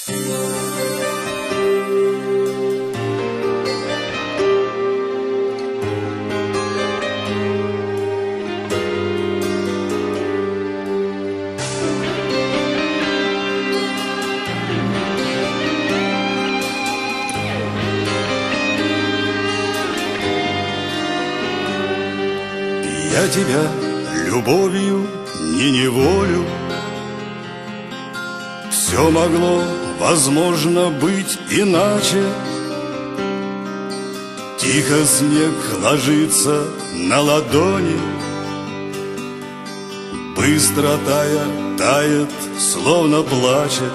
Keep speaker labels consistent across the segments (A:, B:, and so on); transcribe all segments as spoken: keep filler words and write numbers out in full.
A: Я тебя любовью не неволю. Все могло, возможно, быть иначе. Тихо снег ложится на ладони, быстро тая, тает, словно плачет.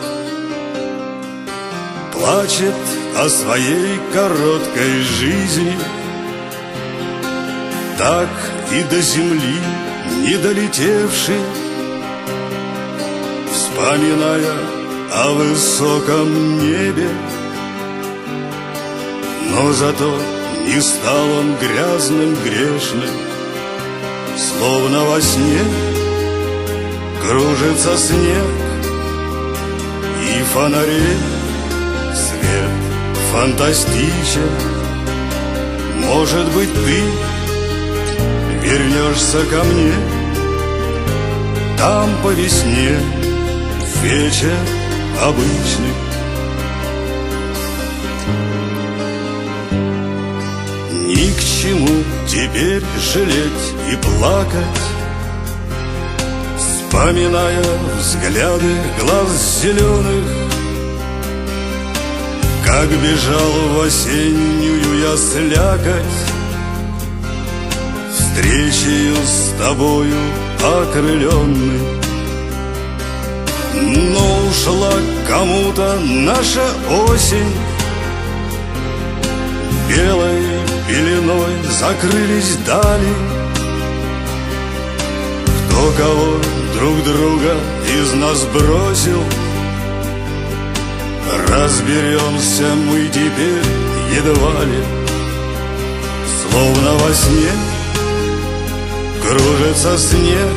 A: Плачет о своей короткой жизни, так и до земли не долетевший, вспоминая о высоком небе. Но зато не стал он грязным, грешным, словно во сне кружится снег и фонарей свет фантастичен. Может быть, ты вернешься ко мне, там по весне вечер обычный. Ни к чему теперь жалеть и плакать, вспоминая взгляды глаз зеленых, как бежал в осеннюю я слякоть, встречею с тобою окрыленный. Но ушла кому-то наша осень, белой пеленой закрылись дали. Кто кого друг друга из нас бросил, разберемся мы теперь едва ли. Словно во сне кружится снег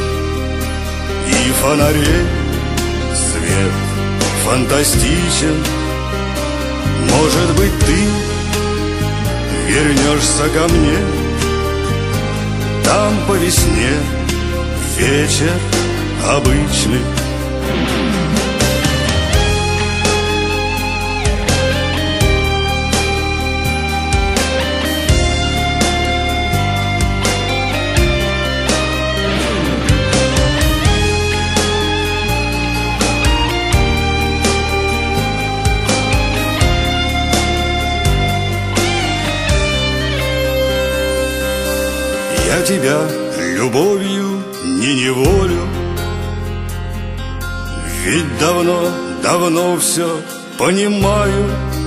A: и фонарей свет фантастичен. Может быть, ты вернешься ко мне, там по весне вечер обычный. Я тебя любовью не неволю, ведь давно, давно все понимаю.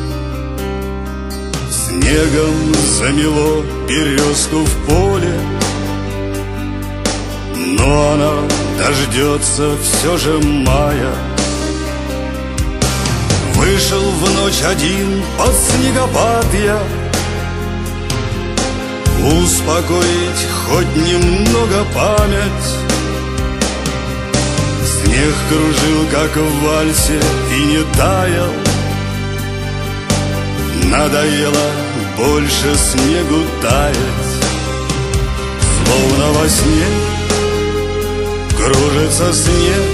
A: Снегом замело березку в поле, но она дождется все же мая. Вышел в ночь один под снегопад я, успокоить хоть немного память. Снег кружил, как в вальсе, и не таял. Надоело больше снегу таять. Словно во сне кружится снег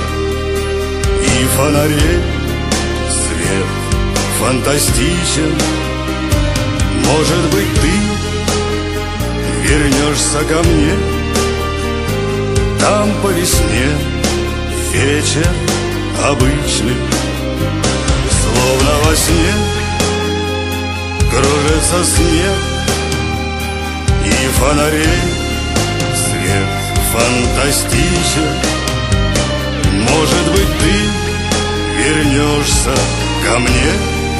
A: и фонарей свет фантастичен. Может быть, ты вернешься ко мне, там по весне вечер обычный. Словно во сне кружится снег и фонарей свет фантастичен. Может быть, ты вернешься ко мне,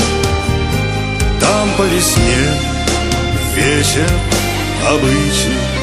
A: там по весне вечер обычный.